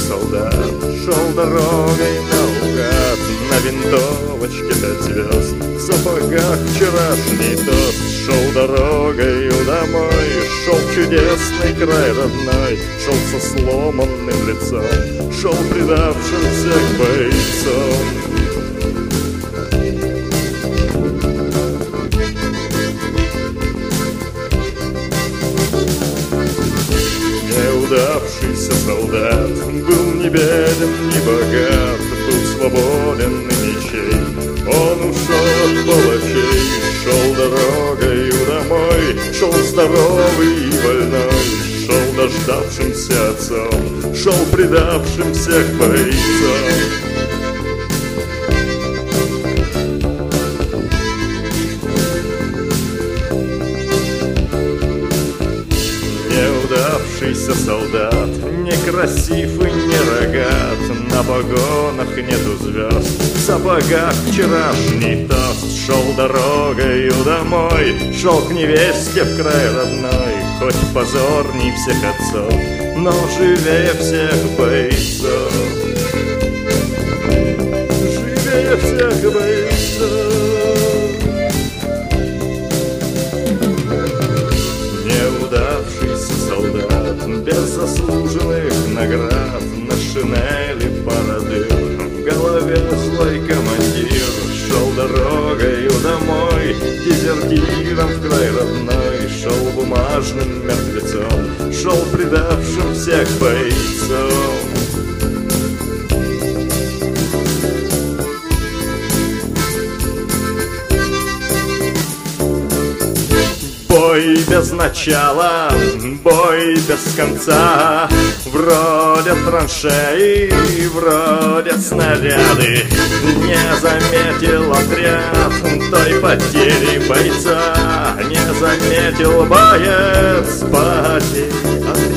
солдат шел дорогой наугад, на винтовочке 5 звезд, в сапогах вчерашний тост. Шел дорогою домой, шел в чудесный край родной, шел со сломанным лицом, шел предавшимся к бойцам. Неудавшийся солдат был не беден, не богат, был свободен и мечей. Он ушел от палачей, шел дорогою домой, шел здоровый и больной, шел дождавшимся отцом, шел предавшимся к бойцам. Неудавшийся солдат, некрасив и не рогат, на погонах нету звезд, в сапогах вчерашний тост. Шел дорогою домой, шел к невесте в край родной, хоть позорней всех отцов, но живее всех бойцов. Живее всех бойцов. Неудавшийся солдат, без заслуженных наград, на шинели парадыр, в голове злой командир. Шел дорогою домой, дезертиром в край родной, шел бумажным мертвецом, шел предавшим всех бойцов. Бой без начала, бой без конца, вроде траншеи, вроде снаряды. Не заметил отряд той потери бойца, не заметил боец потери отряда.